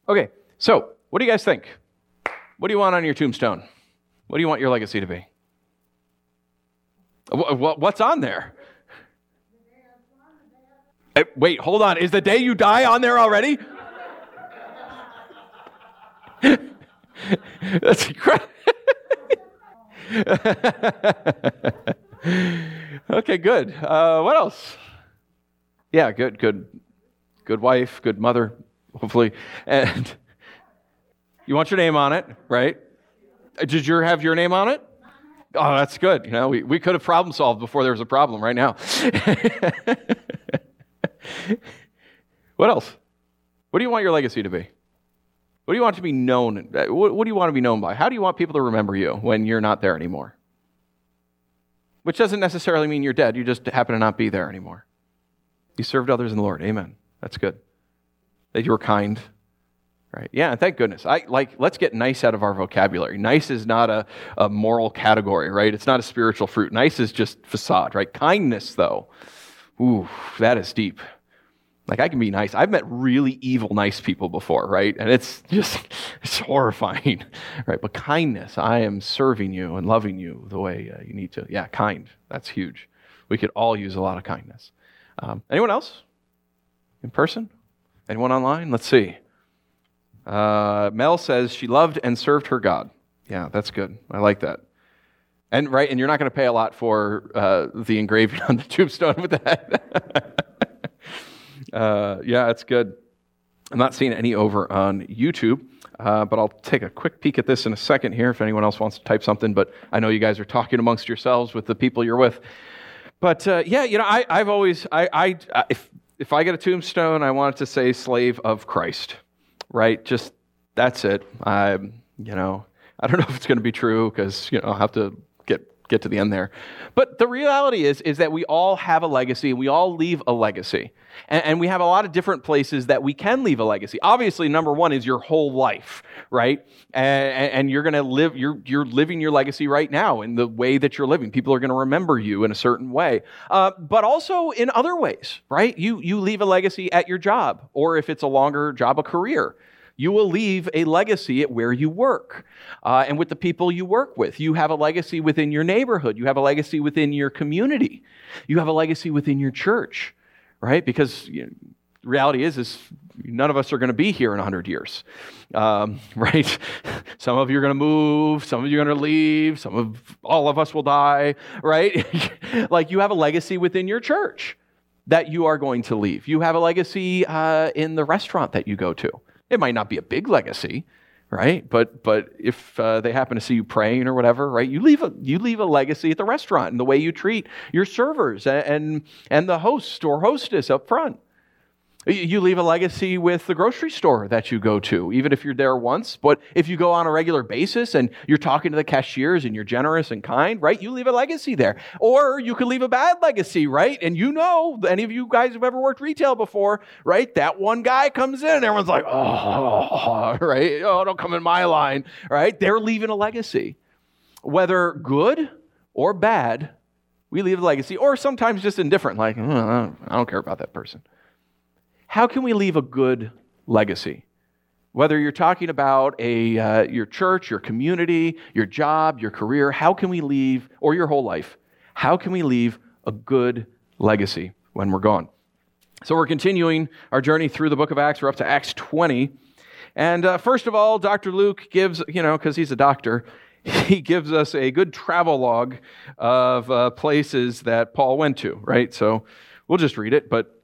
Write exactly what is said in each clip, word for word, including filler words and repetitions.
Okay, so what do you guys think? What do you want on your tombstone? What do you want your legacy to be? What's on there? Wait, hold on. Is the day you die on there already? That's incredible. Okay, good. Uh, what else? Yeah, good, good. Good wife, good mother, hopefully. And you want your name on it, right? Did you have your name on it? Oh, that's good. You know, we, we could have problem solved before there was a problem right now. What else? What do you want your legacy to be? What do you want to be known? What, what do you want to be known by? How do you want people to remember you when you're not there anymore? Which doesn't necessarily mean you're dead. You just happen to not be there anymore. You served others in the Lord. Amen. That's good. That you were kind. Right? Yeah, thank goodness. I like. Let's get nice out of our vocabulary. Nice is not a, a moral category, right? It's not a spiritual fruit. Nice is just facade, right? Kindness, though, ooh, that is deep. Like, I can be nice. I've met really evil, nice people before, right? And it's just, it's horrifying, right? But kindness, I am serving you and loving you the way uh, you need to. Yeah, kind. That's huge. We could all use a lot of kindness. Um, anyone else? In person? Anyone online? Let's see. Uh, Mel says she loved and served her God. Yeah, that's good. I like that. And right, and you're not going to pay a lot for uh, the engraving on the tombstone with that. uh, yeah, that's good. I'm not seeing any over on YouTube, uh, but I'll take a quick peek at this in a second here if anyone else wants to type something. But I know you guys are talking amongst yourselves with the people you're with. But uh, yeah, you know, I, I've always, I, I, if if I get a tombstone, I want it to say "Slave of Christ." Right? Just, that's it. I, you know, I don't know if it's going to be true because, you know, I'll have to get get to the end there. But the reality is, is that we all have a legacy. We all leave a legacy. And, and we have a lot of different places that we can leave a legacy. Obviously, number one is your whole life, right? And, and you're going to live, you're, you're living your legacy right now in the way that you're living. People are going to remember you in a certain way. Uh, but also in other ways, right? You, you leave a legacy at your job, or if it's a longer job, a career. You will leave a legacy at where you work uh, and with the people you work with. You have a legacy within your neighborhood. You have a legacy within your community. You have a legacy within your church, right? Because you know, the reality is, is none of us are going to be here in one hundred years, um, right? Some of you are going to move. Some of you are going to leave. Some of all of us will die, right? Like you have a legacy within your church that you are going to leave. You have a legacy uh, in the restaurant that you go to. It might not be a big legacy, right? But but if uh, they happen to see you praying or whatever, right? You leave a you leave a legacy at the restaurant in the way you treat your servers and and, and the host or hostess up front. You leave a legacy with the grocery store that you go to, even if you're there once. But if you go on a regular basis and you're talking to the cashiers and you're generous and kind, right? You leave a legacy there. Or you could leave a bad legacy, right? And you know, any of you guys who've ever worked retail before, right? That one guy comes in and everyone's like, oh, right? Oh, don't come in my line, right? They're leaving a legacy. Whether good or bad, we leave a legacy. Or sometimes just indifferent, like, oh, I don't care about that person. How can we leave a good legacy? Whether you're talking about a uh, your church, your community, your job, your career, how can we leave, or your whole life, how can we leave a good legacy when we're gone? So we're continuing our journey through the book of Acts. We're up to Acts twenty. And uh, first of all, Doctor Luke gives, you know, because he's a doctor, he gives us a good travel log of uh, places that Paul went to, right? So we'll just read it, but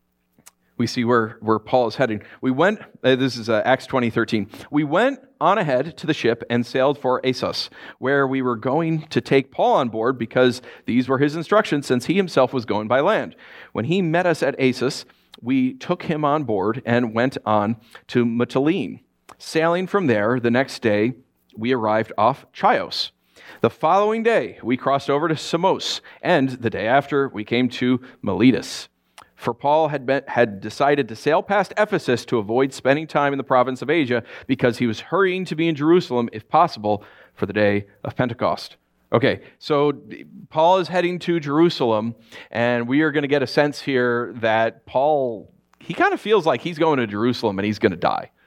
we see where, where Paul is heading. We went, uh, this is uh, Acts twenty thirteen. We went on ahead to the ship and sailed for Assos, where we were going to take Paul on board because these were his instructions since he himself was going by land. When he met us at Assos, we took him on board and went on to Mytilene. Sailing from there, the next day, we arrived off Chios. The following day, we crossed over to Samos, and the day after, we came to Miletus. For Paul had been, had decided to sail past Ephesus to avoid spending time in the province of Asia because he was hurrying to be in Jerusalem, if possible, for the day of Pentecost. Okay, so Paul is heading to Jerusalem, and we are going to get a sense here that Paul, he kind of feels like he's going to Jerusalem and he's going to die.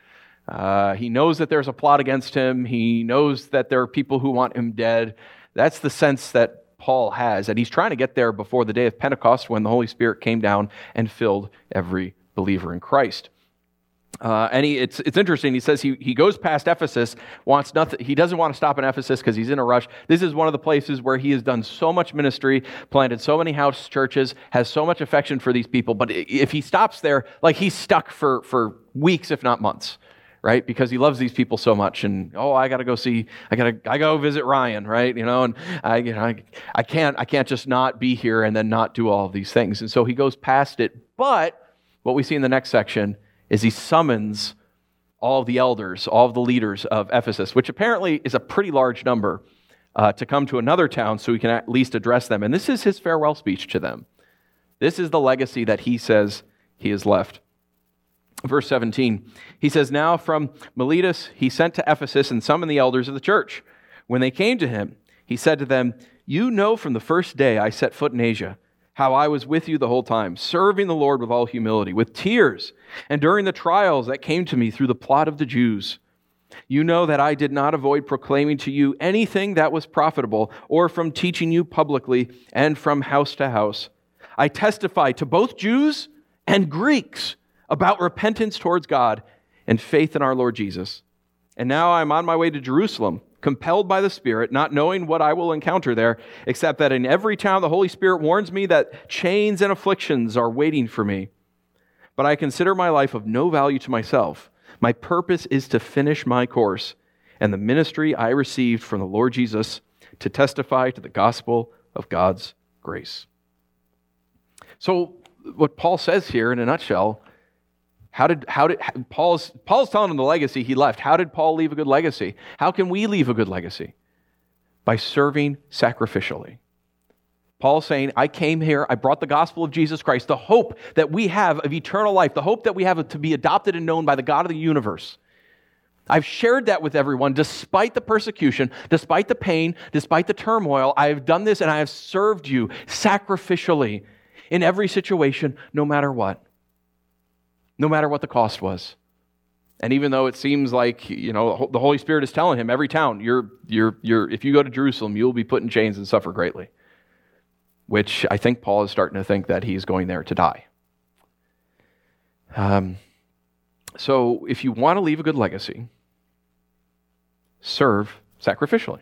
Uh, he knows that there's a plot against him. He knows that there are people who want him dead. That's the sense that Paul has. And he's trying to get there before the day of Pentecost when the Holy Spirit came down and filled every believer in Christ. Uh, and he, it's it's interesting. He says he, he goes past Ephesus, wants nothing. He doesn't want to stop in Ephesus because he's in a rush. This is one of the places where he has done so much ministry, planted so many house churches, has so much affection for these people. But if he stops there, like he's stuck for, for weeks, if not months, right? Because he loves these people so much. And oh, I got to go see. I got to. I go visit Ryan, right? You know, and I, you know, I, I can't. I can't just not be here and then not do all of these things. And so he goes past it. But what we see in the next section is he summons all of the elders, all of the leaders of Ephesus, which apparently is a pretty large number, uh, to come to another town so he can at least address them. And this is his farewell speech to them. This is the legacy that he says he has left. Verse seventeen, he says, "Now from Miletus he sent to Ephesus and summoned the elders of the church. When they came to him, he said to them, 'You know from the first day I set foot in Asia, how I was with you the whole time, serving the Lord with all humility, with tears, and during the trials that came to me through the plot of the Jews. You know that I did not avoid proclaiming to you anything that was profitable, or from teaching you publicly and from house to house. I testify to both Jews and Greeks about repentance towards God and faith in our Lord Jesus. And now I'm on my way to Jerusalem, compelled by the Spirit, not knowing what I will encounter there, except that in every town the Holy Spirit warns me that chains and afflictions are waiting for me. But I consider my life of no value to myself. My purpose is to finish my course and the ministry I received from the Lord Jesus to testify to the gospel of God's grace.'" So what Paul says here in a nutshell, How did, how did, Paul's, Paul's telling him the legacy he left. How did Paul leave a good legacy? How can we leave a good legacy? By serving sacrificially. Paul's saying, I came here, I brought the gospel of Jesus Christ, the hope that we have of eternal life, the hope that we have to be adopted and known by the God of the universe. I've shared that with everyone despite the persecution, despite the pain, despite the turmoil. I have done this and I have served you sacrificially in every situation, no matter what. No matter what the cost was. And even though it seems like, you know, the Holy Spirit is telling him, every town, you're, you're, you're, if you go to Jerusalem, you'll be put in chains and suffer greatly. Which I think Paul is starting to think that he's going there to die. Um, so if you want to leave a good legacy, serve sacrificially.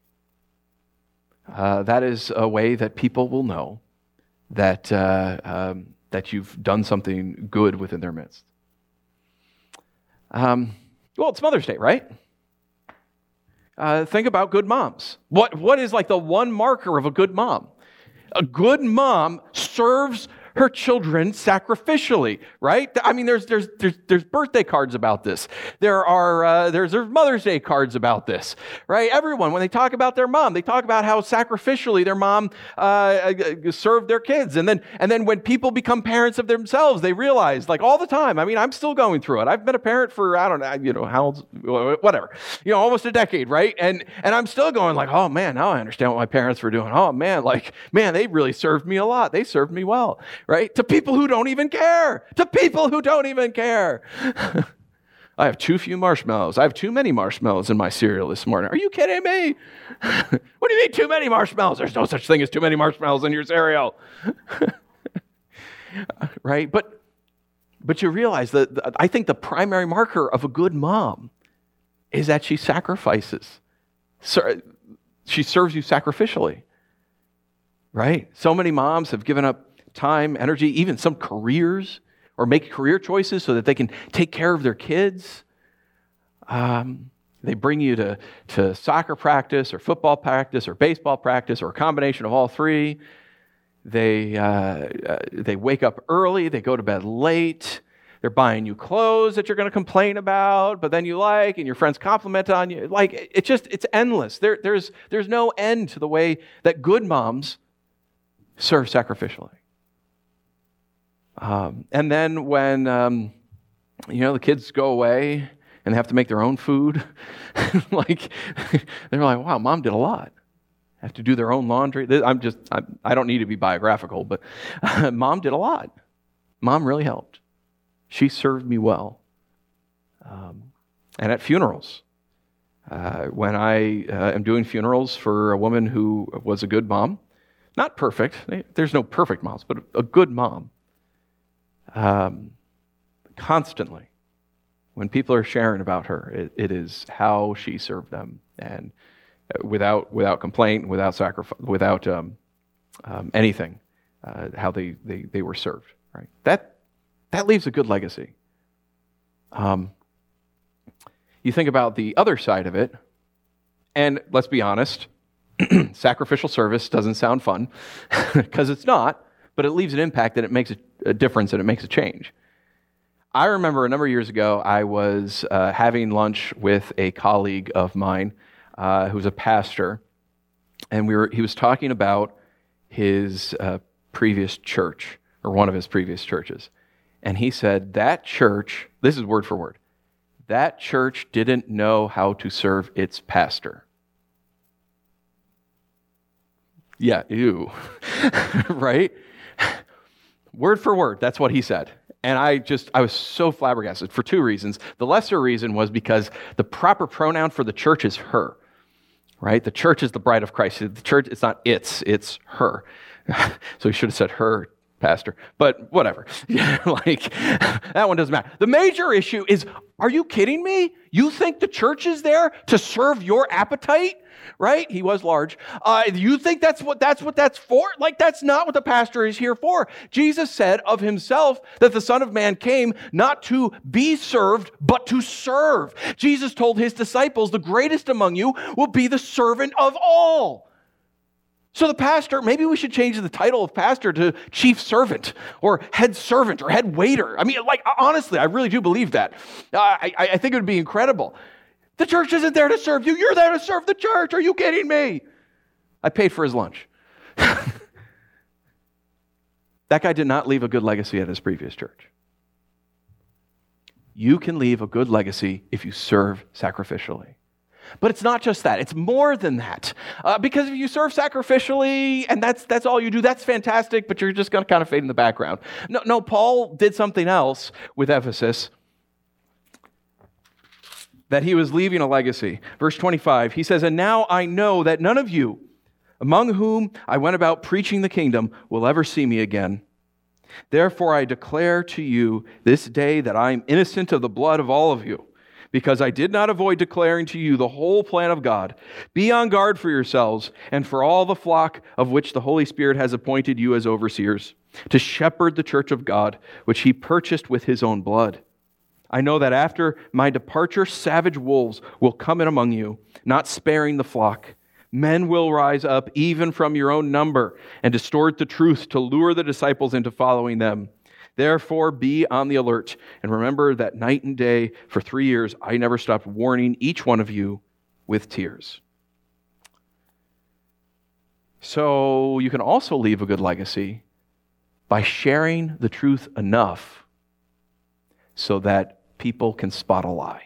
Uh, that is a way that people will know that uh, um, that you've done something good within their midst. Um, well, it's Mother's Day, right? Uh, think about good moms. What What is like the one marker of a good mom? A good mom serves her children sacrificially, right? I mean, there's there's there's there's birthday cards about this. There are uh, there's there's Mother's Day cards about this, right? Everyone, when they talk about their mom, they talk about how sacrificially their mom uh, served their kids, and then and then when people become parents of themselves, they realize, like all the time. I mean, I'm still going through it. I've been a parent for I don't know, you know, how old, whatever, you know, almost a decade, right? And and I'm still going like, oh man, now I understand what my parents were doing. Oh man, like man, they really served me a lot. They served me well. Right? To people who don't even care. To people who don't even care. I have too few marshmallows. I have too many marshmallows in my cereal this morning. Are you kidding me? What do you mean too many marshmallows? There's no such thing as too many marshmallows in your cereal. Right? But but you realize that I think the primary marker of a good mom is that she sacrifices. She serves you sacrificially. Right? So many moms have given up time, energy, even some careers, or make career choices so that they can take care of their kids. Um, they bring you to, to soccer practice, or football practice, or baseball practice, or a combination of all three. They, uh, uh, they wake up early, they go to bed late, they're buying you clothes that you're going to complain about, but then you like, and your friends compliment on you. Like, it's just, it's endless. There, there's, there's no end to the way that good moms serve sacrificially. Um, and then when, um, you know, the kids go away and they have to make their own food, like, they're like, wow, mom did a lot. Have to do their own laundry. I'm just, I'm, I don't need to be biographical, but mom did a lot. Mom really helped. She served me well. Um, and at funerals. Uh, when I uh, am doing funerals for a woman who was a good mom, not perfect, there's no perfect moms, but a good mom, um, constantly, when people are sharing about her, it, it is how she served them, and without without complaint, without sacrifice, without um, um, anything, uh, how they, they, they were served. Right? That that leaves a good legacy. Um, you think about the other side of it, and let's be honest, sacrificial service doesn't sound fun, because it's not, but it leaves an impact and it makes a, a difference and it makes a change. I remember a number of years ago, I was uh, having lunch with a colleague of mine uh, who's a pastor, and we were he was talking about his uh, previous church, or one of his previous churches. And he said, that church, this is word for word, that church didn't know how to serve its pastor. Yeah, ew. Right? Word for word, that's what he said. And I just, I was so flabbergasted for two reasons. The lesser reason was because the proper pronoun for the church is her, right? The church is the bride of Christ. The church, it's not its, it's her. So he should have said her pastor, but whatever. Yeah, like, that one doesn't matter. The major issue is, are you kidding me? You think the church is there to serve your appetite? Right? He was large. Uh, you think that's what that's what that's for? Like, that's not what the pastor is here for. Jesus said of himself that the Son of Man came not to be served, but to serve. Jesus told his disciples, the greatest among you will be the servant of all. So the pastor, maybe we should change the title of pastor to chief servant or head servant or head waiter. I mean, like, honestly, I really do believe that. Uh, I, I think it would be incredible. The church isn't there to serve you. You're there to serve the church. Are you kidding me? I paid for his lunch. That guy did not leave a good legacy at his previous church. You can leave a good legacy if you serve sacrificially. But it's not just that. It's more than that. Uh, because if you serve sacrificially and that's that's all you do, that's fantastic, but you're just going to kind of fade in the background. No, no, Paul did something else with Ephesus, that he was leaving a legacy. Verse twenty-five, he says, and now I know that none of you, among whom I went about preaching the kingdom, will ever see me again. Therefore I declare to you this day that I am innocent of the blood of all of you, because I did not avoid declaring to you the whole plan of God. Be on guard for yourselves and for all the flock of which the Holy Spirit has appointed you as overseers, to shepherd the church of God, which he purchased with his own blood. I know that after my departure, savage wolves will come in among you, not sparing the flock. Men will rise up even from your own number and distort the truth to lure the disciples into following them. Therefore, be on the alert and remember that night and day for three years I never stopped warning each one of you with tears. So you can also leave a good legacy by sharing the truth enough so that people can spot a lie.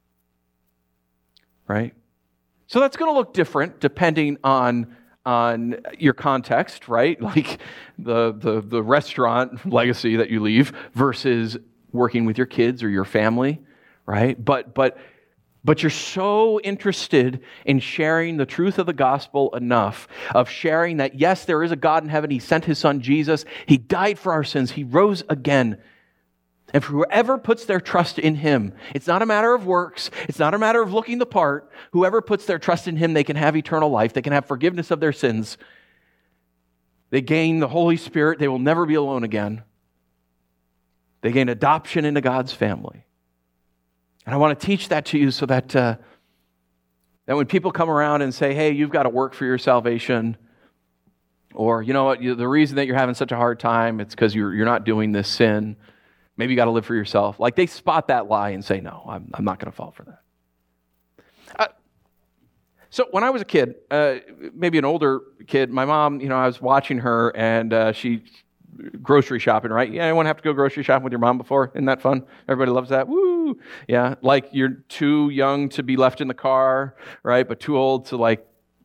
Right? So that's going to look different depending on, on your context, right? Like the, the, the restaurant legacy that you leave versus working with your kids or your family, right? But, but, but you're so interested in sharing the truth of the gospel enough, of sharing that, yes, there is a God in heaven. He sent his son Jesus. He died for our sins. He rose again. And for whoever puts their trust in him, it's not a matter of works. It's not a matter of looking the part. Whoever puts their trust in him, they can have eternal life. They can have forgiveness of their sins. They gain the Holy Spirit. They will never be alone again. They gain adoption into God's family. And I want to teach that to you so that, uh, that when people come around and say, hey, you've got to work for your salvation, or, you know what, you, the reason that you're having such a hard time, it's because you're, you're not doing this sin. Maybe you got to live for yourself. Like, they spot that lie and say, no, I'm, I'm not going to fall for that. Uh, so when I was a kid, uh, maybe an older kid, my mom, you know, I was watching her and uh, she grocery shopping, right? Yeah, anyone have to go grocery shopping with your mom before? Isn't that fun? Everybody loves that. Woo! Yeah, like you're too young to be left in the car, right? But too old to like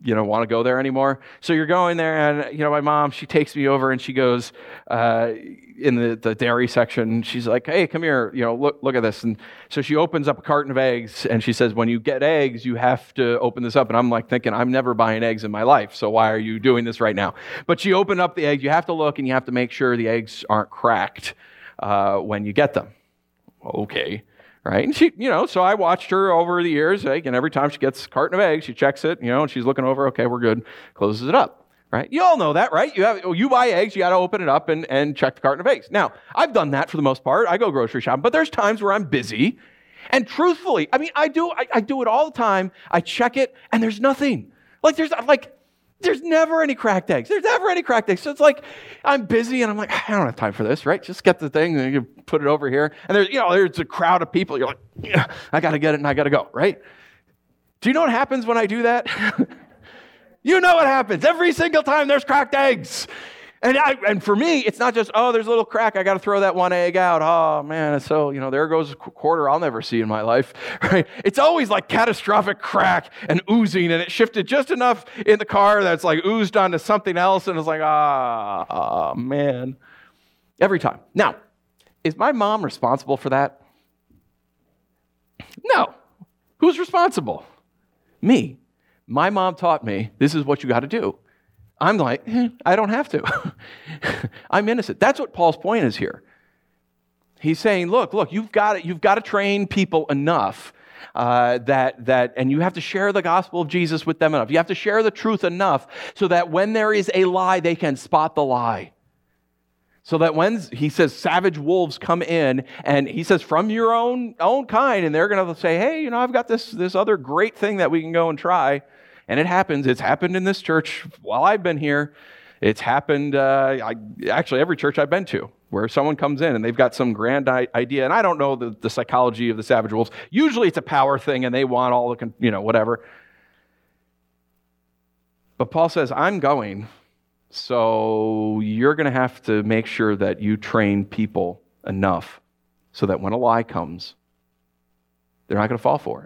you know, want to go there anymore. So you're going there, and, you know, my mom, she takes me over and she goes uh, in the, the dairy section. She's like, hey, come here, you know, look, look at this. And so she opens up a carton of eggs and she says, when you get eggs, you have to open this up. And I'm like thinking, I'm never buying eggs in my life, so why are you doing this right now? But she opened up the eggs. You have to look and you have to make sure the eggs aren't cracked uh, when you get them. Okay. Right? And she, you know, so I watched her over the years, like, and every time she gets a carton of eggs, she checks it, you know, and she's looking over, okay, we're good, closes it up, right? You all know that, right? You have, you buy eggs, you got to open it up and, and check the carton of eggs. Now, I've done that for the most part. I go grocery shopping, but there's times where I'm busy, and truthfully, I mean, I do, I, I do it all the time. I check it, and there's nothing. Like, there's, like, There's never any cracked eggs. There's never any cracked eggs. So it's like, I'm busy and I'm like, I don't have time for this, right? Just get the thing and you put it over here. And there's, you know, there's a crowd of people. You're like, yeah, I got to get it and I got to go, right? Do you know what happens when I do that? You know what happens. Every single time there's cracked eggs. And I, and for me, it's not just, oh, there's a little crack. I got to throw that one egg out. Oh, man. So, you know, there goes a quarter I'll never see in my life, right? It's always like catastrophic crack and oozing, and it shifted just enough in the car that's like oozed onto something else, and it's like, ah, oh, man. Every time. Now, is my mom responsible for that? No. Who's responsible? Me. My mom taught me this is what you got to do. I'm like, eh, I don't have to. I'm innocent. That's what Paul's point is here. He's saying, look, look, you've got to, you've got to train people enough uh, that that, and you have to share the gospel of Jesus with them enough. You have to share the truth enough so that when there is a lie, they can spot the lie. So that when he says savage wolves come in, and he says from your own own kind, and they're going to say, hey, you know, I've got this this other great thing that we can go and try. And it happens. It's happened in this church while I've been here. It's happened, uh, I, actually, every church I've been to, where someone comes in and they've got some grand I- idea. And I don't know the, the psychology of the savage wolves. Usually it's a power thing and they want all the, you know, whatever. But Paul says, I'm going, so you're going to have to make sure that you train people enough so that when a lie comes, they're not going to fall for it.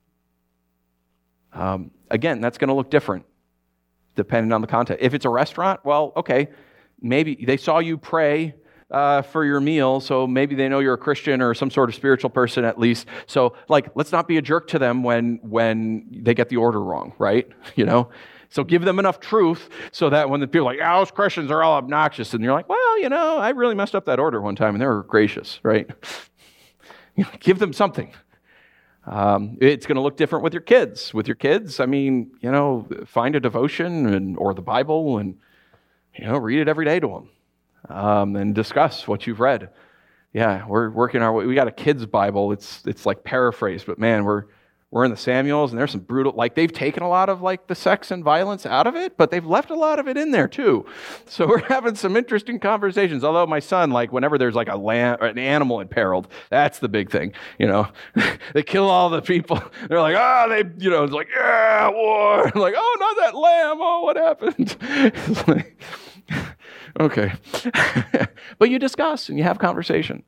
Um, again, that's going to look different depending on the context. If it's a restaurant, well, okay, maybe they saw you pray uh, for your meal, so maybe they know you're a Christian or some sort of spiritual person at least. So, like, let's not be a jerk to them when when they get the order wrong, right? You know? So give them enough truth so that when the people are like, oh, those Christians are all obnoxious, and you're like, well, you know, I really messed up that order one time, and they were gracious, right? You know, give them something. Um, it's going to look different with your kids. With your kids, I mean, you know, find a devotion and or the Bible and, you know, read it every day to them um, and discuss what you've read. Yeah, we're working our way. We got a kids' Bible. It's it's like paraphrased, but man, we're we're in the Samuels, and there's some brutal, like they've taken a lot of like the sex and violence out of it, but they've left a lot of it in there too. So we're having some interesting conversations. Although my son, like whenever there's like a lamb or an animal imperiled, that's the big thing. You know, they kill all the people. They're like, oh, they, you know, it's like, yeah, war. Like, oh, not that lamb. Oh, what happened? It's like, okay, but you discuss and you have conversation.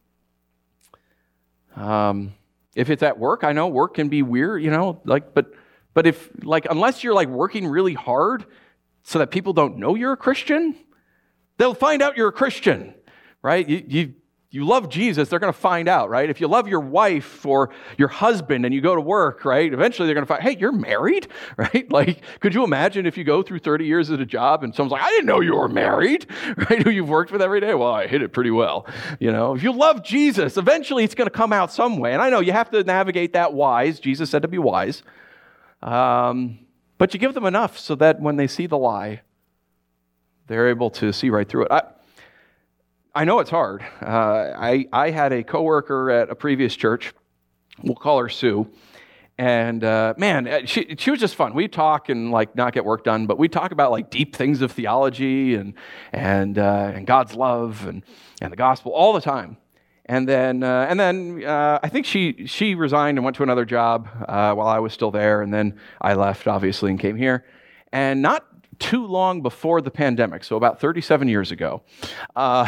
Um. If it's at work, I know work can be weird, you know, like, but but if, like, unless you're, like, working really hard so that people don't know you're a Christian, they'll find out you're a Christian, right? You you, you love Jesus, they're going to find out, right? If you love your wife or your husband and you go to work, right, eventually they're going to find, hey, you're married, right? Like, could you imagine if you go through thirty years at a job and someone's like, I didn't know you were married, right, who you've worked with every day? Well, I hit it pretty well, you know? If you love Jesus, eventually it's going to come out some way. And I know you have to navigate that wise. Jesus said to be wise. Um, but you give them enough so that when they see the lie, they're able to see right through it. I, I know it's hard. Uh, I, I had a coworker at a previous church. We'll call her Sue. And uh, man, she she was just fun. We'd talk and like not get work done, but we'd talk about like deep things of theology and and uh, and God's love and, and the gospel all the time. And then uh, and then uh, I think she she resigned and went to another job uh, while I was still there. And then I left, obviously, and came here. And not too long before the pandemic, so about thirty-seven years ago, uh,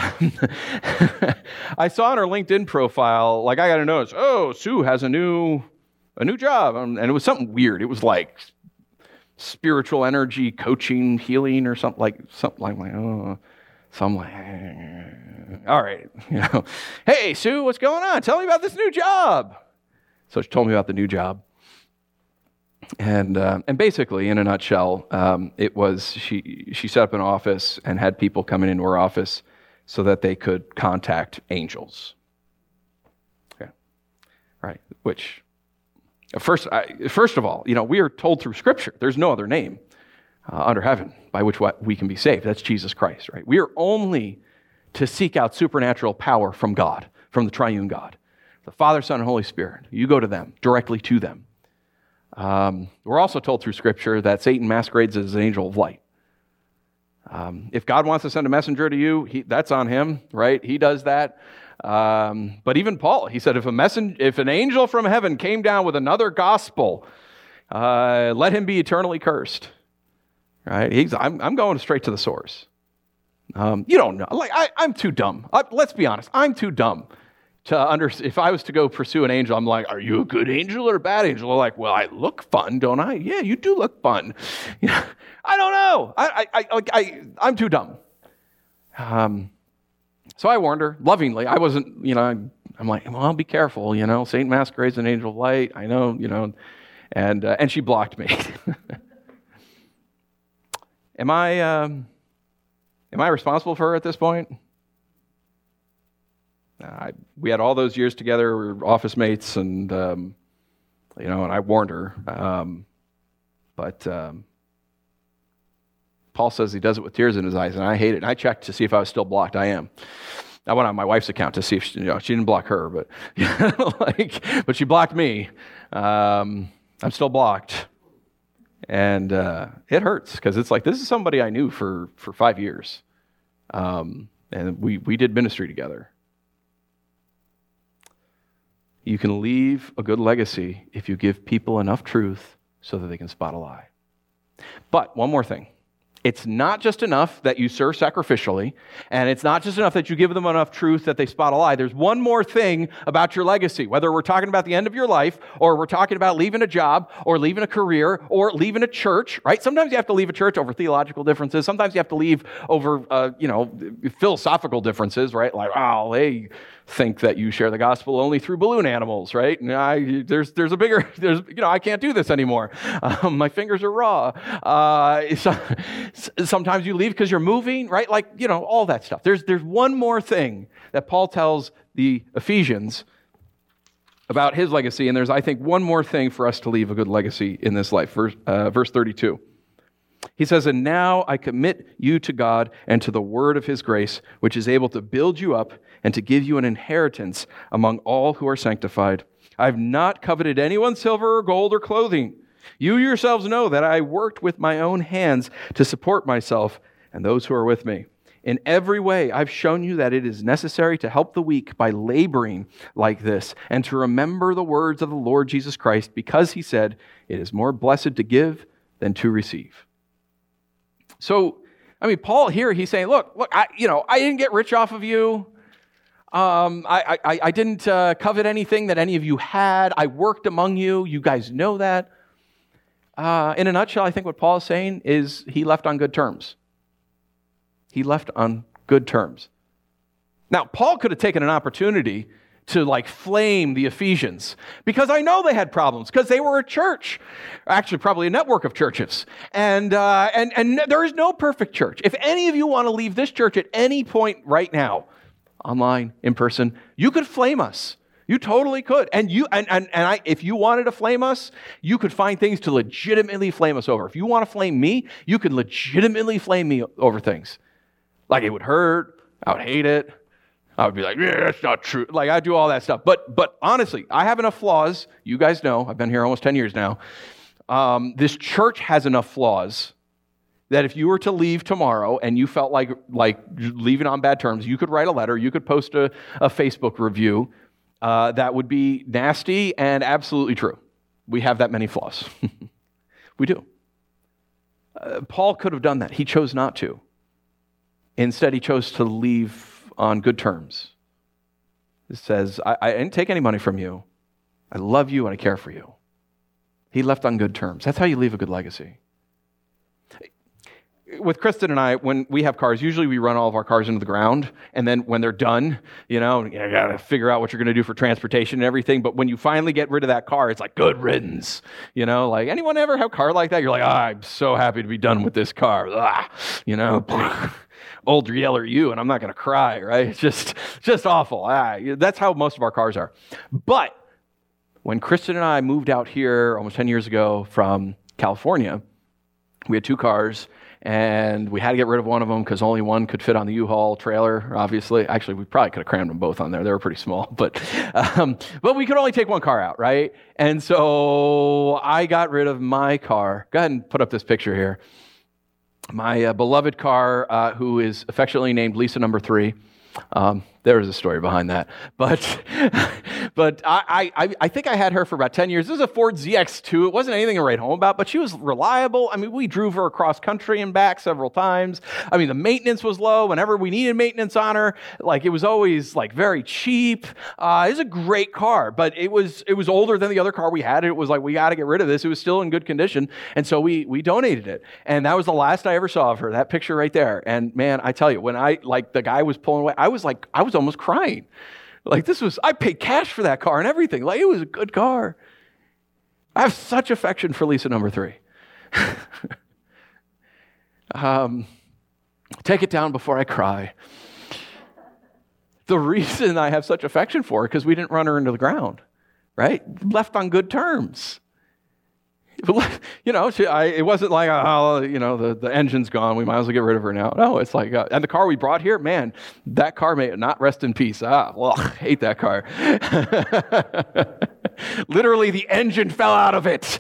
I saw on her LinkedIn profile, like I got to notice, oh, Sue has a new a new job, and it was something weird. It was like spiritual energy coaching, healing, or something like something like, like oh, something like, all right, you know, hey Sue, what's going on? Tell me about this new job. So she told me about the new job, and uh, and basically, in a nutshell, um, it was she she set up an office and had people coming into her office so that they could contact angels. Okay, right, which. First, I, first of all, you know, we are told through Scripture, there's no other name uh, under heaven by which we can be saved. That's Jesus Christ, right? We are only to seek out supernatural power from God, from the triune God. The Father, Son, and Holy Spirit. You go to them, directly to them. Um, we're also told through Scripture that Satan masquerades as an angel of light. Um, if God wants to send a messenger to you, he, that's on him, right? He does that. Um, but even Paul, he said, if a messen- if an angel from heaven came down with another gospel, uh, let him be eternally cursed. Right? He's, I'm, I'm going straight to the source. Um, you don't know. Like I, I'm too dumb. I, let's be honest. I'm too dumb to understand. If I was to go pursue an angel, I'm like, are you a good angel or a bad angel? They're like, well, I look fun, don't I? Yeah, you do look fun. You know, I don't know. I, I, I, I, I'm too dumb. Um. So I warned her lovingly. I wasn't, you know, I'm like, well, be careful, you know. Saint masquerades an angel of light. I know, you know, and uh, and she blocked me. am I um, am I responsible for her at this point? Uh, I, we had all those years together. We were office mates, and um, you know, and I warned her. Um, but um, Paul says he does it with tears in his eyes, and I hate it. And I checked to see if I was still blocked. I am. I went on my wife's account to see if she, you know, she didn't block her, but like, but she blocked me. Um, I'm still blocked, and uh, it hurts because it's like this is somebody I knew for for five years, um, and we we did ministry together. You can leave a good legacy if you give people enough truth so that they can spot a lie. But one more thing. It's not just enough that you serve sacrificially, and it's not just enough that you give them enough truth that they spot a lie. There's one more thing about your legacy, whether we're talking about the end of your life, or we're talking about leaving a job, or leaving a career, or leaving a church, right? Sometimes you have to leave a church over theological differences. Sometimes you have to leave over, uh, you know, philosophical differences, right? Like, oh, they think that you share the gospel only through balloon animals, right? And I, there's there's a bigger, there's you know, I can't do this anymore. Um, my fingers are raw. Uh, so, sometimes you leave because you're moving, right? Like, you know, all that stuff. There's there's one more thing that Paul tells the Ephesians about his legacy, and there's, I think, one more thing for us to leave a good legacy in this life. Verse, uh, verse thirty-two. He says, and now I commit you to God and to the word of his grace, which is able to build you up and to give you an inheritance among all who are sanctified. I have not coveted anyone's silver or gold or clothing. You yourselves know that I worked with my own hands to support myself and those who are with me. In every way, I've shown you that it is necessary to help the weak by laboring like this and to remember the words of the Lord Jesus Christ, because he said, it is more blessed to give than to receive. So, I mean, Paul here, he's saying, look, look, I, you know, I didn't get rich off of you. Um, I, I, I didn't uh, covet anything that any of you had. I worked among you. You guys know that. Uh, in a nutshell, I think what Paul is saying is he left on good terms. He left on good terms. Now, Paul could have taken an opportunity to like flame the Ephesians, because I know they had problems, because they were a church, actually probably a network of churches, and uh, and and there is no perfect church. If any of you want to leave this church at any point right now, online, in person, you could flame us. You totally could, and you and and, and I, if you wanted to flame us, you could find things to legitimately flame us over. If you want to flame me, you could legitimately flame me over things. Like it would hurt, I would hate it. I would be like, yeah, that's not true. Like, I do all that stuff. But but honestly, I have enough flaws. You guys know, I've been here almost ten years now. Um, this church has enough flaws that if you were to leave tomorrow and you felt like like leaving on bad terms, you could write a letter, you could post a, a Facebook review uh, that would be nasty and absolutely true. We have that many flaws. We do. Uh, Paul could have done that. He chose not to. Instead, he chose to leave on good terms. It says, I, I didn't take any money from you. I love you and I care for you. He left on good terms. That's how you leave a good legacy. with Kristen and I, when we have cars, usually we run all of our cars into the ground, and then when they're done, you know, you got to figure out what you're going to do for transportation and everything. But when you finally get rid of that car, it's like good riddance. You know, like anyone ever have a car like that? You're like, oh, I'm so happy to be done with this car. Ah, you know, older yeller you, and I'm not going to cry, right? It's just, just awful. Ah, that's how most of our cars are. But when Kristen and I moved out here almost ten years ago from California, we had two cars, and we had to get rid of one of them because only one could fit on the U-Haul trailer, obviously. Actually, we probably could have crammed them both on there. They were pretty small, but um, but we could only take one car out, right? And so I got rid of my car. Go ahead and put up this picture here. My uh, beloved car, uh, who is affectionately named Lisa Number Three. Um, there was a story behind that, but but I, I I think I had her for about ten years. This is a Ford Z X two. It wasn't anything to write home about, but she was reliable. I mean, we drove her across country and back several times. I mean, the maintenance was low. Whenever we needed maintenance on her, like it was always like very cheap. Uh, it was a great car, but it was it was older than the other car we had. It was like, we got to get rid of this. It was still in good condition, and so we we donated it. And that was the last I ever saw of her. That picture right there. And man, I tell you, when I like the guy was pulling away, I was like, I was almost crying. Like this was, I paid cash for that car and everything. Like it was a good car. I have such affection for Lisa Number Three. um, take it down before I cry. The reason I have such affection for her, because we didn't run her into the ground, right? Left on good terms. You know, she, I, it wasn't like, oh, you know, the, the engine's gone. We might as well get rid of her now. No, it's like, uh, and the car we brought here, man, that car may not rest in peace. Ah, well, I hate that car. Literally, the engine fell out of it.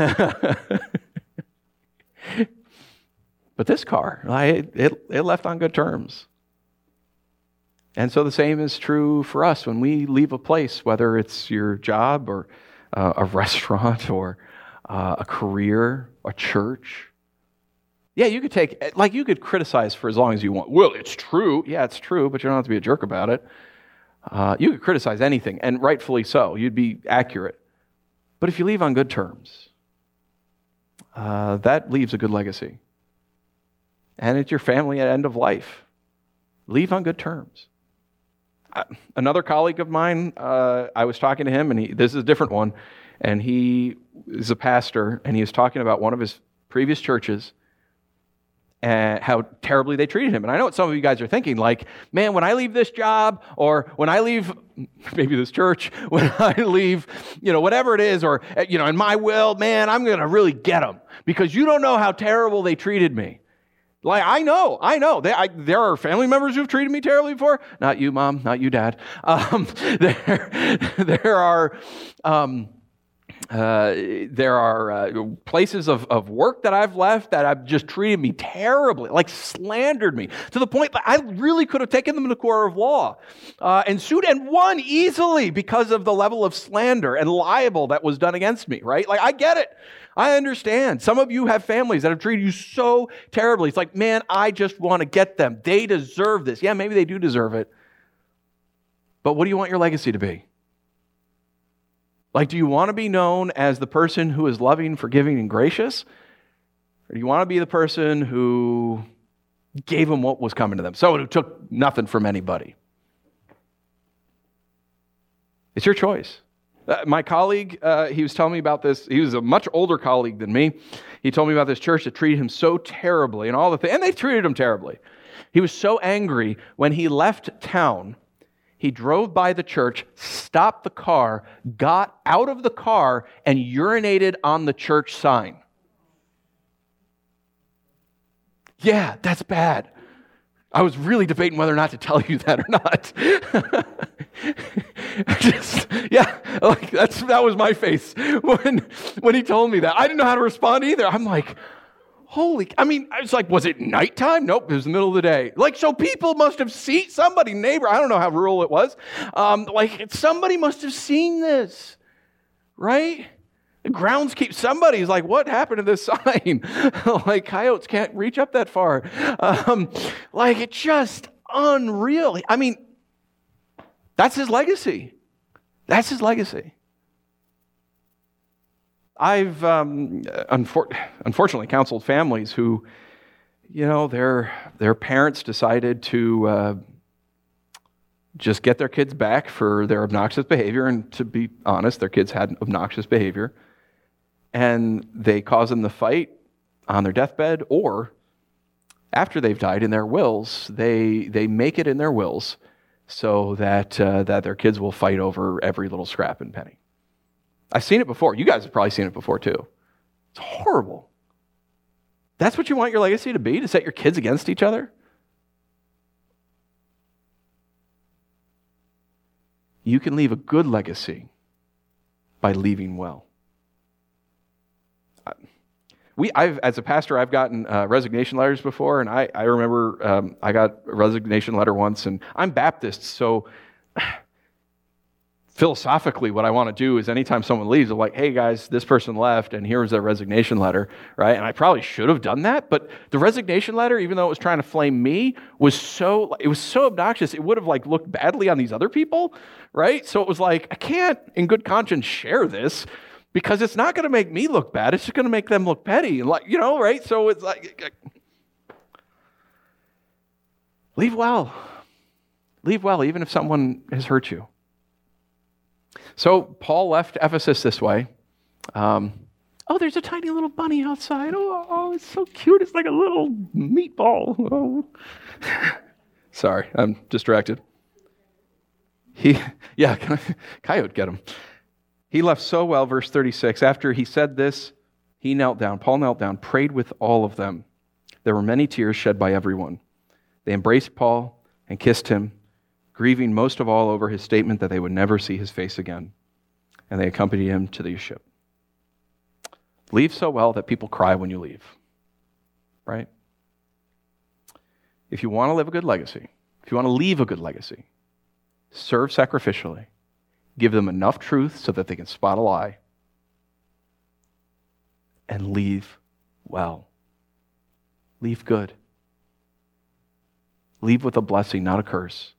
But this car, I, it, it left on good terms. And so the same is true for us when we leave a place, whether it's your job or uh, a restaurant or Uh, a career, a church. Yeah, you could take, like you could criticize for as long as you want. Well, it's true. Yeah, it's true, but you don't have to be a jerk about it. Uh, you could criticize anything, and rightfully so. You'd be accurate. But if you leave on good terms, uh, that leaves a good legacy. And it's your family at end of life. Leave on good terms. Uh, another colleague of mine, uh, I was talking to him, and he, this is a different one, and he is a pastor, and he was talking about one of his previous churches and how terribly they treated him. And I know what some of you guys are thinking, like, man, when I leave this job, or when I leave maybe this church, when I leave, you know, whatever it is, or, you know, in my will, man, I'm going to really get them because you don't know how terrible they treated me. Like, I know, I know. They, I, there are family members who've treated me terribly before. Not you, Mom. Not you, Dad. Um, there, there are... Um, Uh, there are uh, places of, of work that I've left that have just treated me terribly, like slandered me, to the point that I really could have taken them to the court of law uh, and sued and won easily because of the level of slander and libel that was done against me, right? Like, I get it. I understand. Some of you have families that have treated you so terribly. It's like, man, I just want to get them. They deserve this. Yeah, maybe they do deserve it. But what do you want your legacy to be? Like, do you want to be known as the person who is loving, forgiving, and gracious? Or do you want to be the person who gave them what was coming to them? Someone who took nothing from anybody? It's your choice. Uh, my colleague, uh, he was telling me about this. He was a much older colleague than me. He told me about this church that treated him so terribly and all the things, and they treated him terribly. He was so angry when he left town. He drove by the church, stopped the car, got out of the car, and urinated on the church sign. Yeah, that's bad. I was really debating whether or not to tell you that or not. Just, yeah, like that's that was my face when when he told me that. I didn't know how to respond either. I'm like, holy, I mean, I was like, was it nighttime? Nope, it was the middle of the day. Like, so people must have seen, somebody, neighbor, I don't know how rural it was. Um, like, somebody must have seen this, right? The groundskeeper, somebody's like, what happened to this sign? Like, coyotes can't reach up that far. Um, like, it's just unreal. I mean, that's his legacy. That's his legacy. I've um, unfor- unfortunately counseled families who, you know, their their parents decided to uh, just get their kids back for their obnoxious behavior, and to be honest, their kids had obnoxious behavior, and they cause them to fight on their deathbed, or after they've died in their wills, they they make it in their wills so that uh, that their kids will fight over every little scrap and penny. I've seen it before. You guys have probably seen it before too. It's horrible. That's what you want your legacy to be, to set your kids against each other? You can leave a good legacy by leaving well. We, I've, as a pastor, I've gotten uh, resignation letters before, and I, I remember um, I got a resignation letter once, and I'm Baptist, so philosophically what I want to do is anytime someone leaves, I'm like, hey guys, this person left, and here's their resignation letter, right? And I probably should have done that, but the resignation letter, even though it was trying to flame me, was so, it was so obnoxious, it would have like looked badly on these other people, right? So it was like, I can't in good conscience share this, because it's not going to make me look bad. It's just going to make them look petty. And like, you know, right? So it's like, leave well. Leave well, even if someone has hurt you. So Paul left Ephesus this way. Um, oh, there's a tiny little bunny outside. Oh, oh, it's so cute. It's like a little meatball. Oh. Sorry, I'm distracted. He, yeah, can I, coyote, get him. He left so well, verse thirty-six. After he said this, he knelt down. Paul knelt down, prayed with all of them. There were many tears shed by everyone. They embraced Paul and kissed him, grieving most of all over his statement that they would never see his face again. And they accompanied him to the ship. Leave so well that people cry when you leave, right? If you want to live a good legacy, if you want to leave a good legacy, serve sacrificially. Give them enough truth so that they can spot a lie. And leave well. Leave good. Leave with a blessing, not a curse.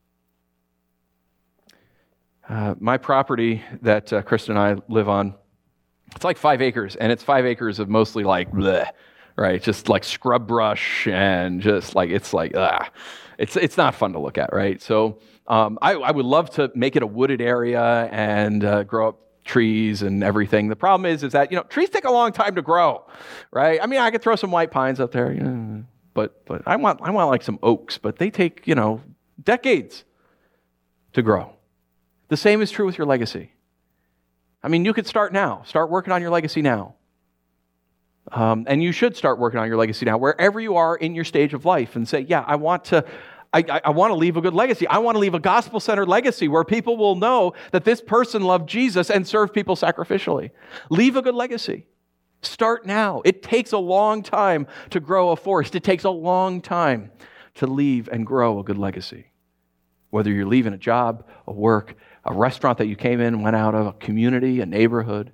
Uh, my property that uh, Kristen and I live on, it's like five acres, and it's five acres of mostly like bleh, right? Just like scrub brush and just like, it's like, ah. It's, it's not fun to look at, right? So um, I, I would love to make it a wooded area and uh, grow up trees and everything. The problem is, is that, you know, trees take a long time to grow, right? I mean, I could throw some white pines up there, you know, but but I want I want like some oaks, but they take, you know, decades to grow. The same is true with your legacy. I mean, you could start now. Start working on your legacy now. Um, and you should start working on your legacy now, wherever you are in your stage of life, and say, yeah, I want to I, I, I want to leave a good legacy. I want to leave a gospel-centered legacy where people will know that this person loved Jesus and served people sacrificially. Leave a good legacy. Start now. It takes a long time to grow a forest. It takes a long time to leave and grow a good legacy. Whether you're leaving a job, a work, a restaurant that you came in, went out of, a community, a neighborhood,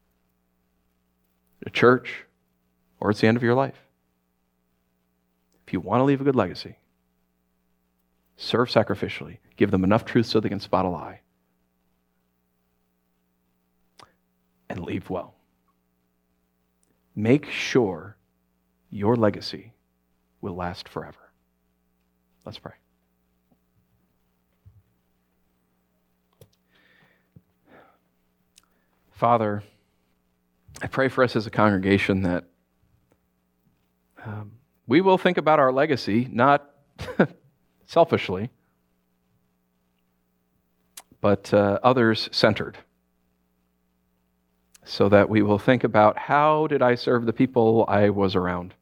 a church, or it's the end of your life. If you want to leave a good legacy, serve sacrificially. Give them enough truth so they can spot a lie. And leave well. Make sure your legacy will last forever. Let's pray. Father, I pray for us as a congregation that um, we will think about our legacy, not selfishly, but uh, others-centered, so that we will think about, how did I serve the people I was around?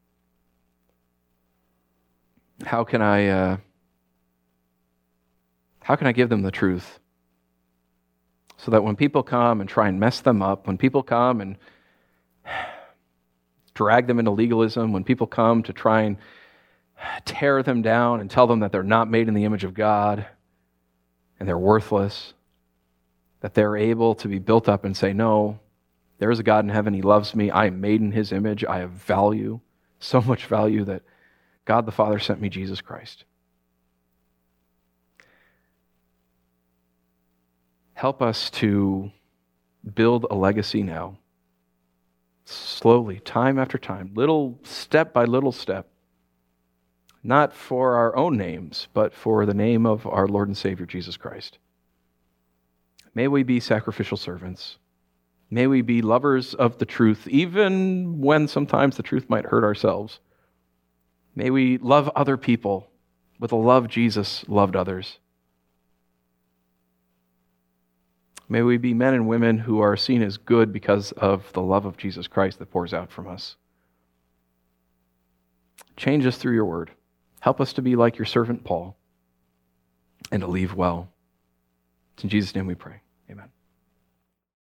How can I, uh, how can I give them the truth? So that when people come and try and mess them up, when people come and drag them into legalism, when people come to try and tear them down and tell them that they're not made in the image of God and they're worthless, that they're able to be built up and say, no, there is a God in heaven. He loves me. I am made in his image. I have value, so much value that God the Father sent me Jesus Christ. Help us to build a legacy now, slowly, time after time, little step by little step, not for our own names, but for the name of our Lord and Savior, Jesus Christ. May we be sacrificial servants. May we be lovers of the truth, even when sometimes the truth might hurt ourselves. May we love other people with the love Jesus loved others. May we be men and women who are seen as good because of the love of Jesus Christ that pours out from us. Change us through your word. Help us to be like your servant Paul and to leave well. It's in Jesus' name we pray. Amen.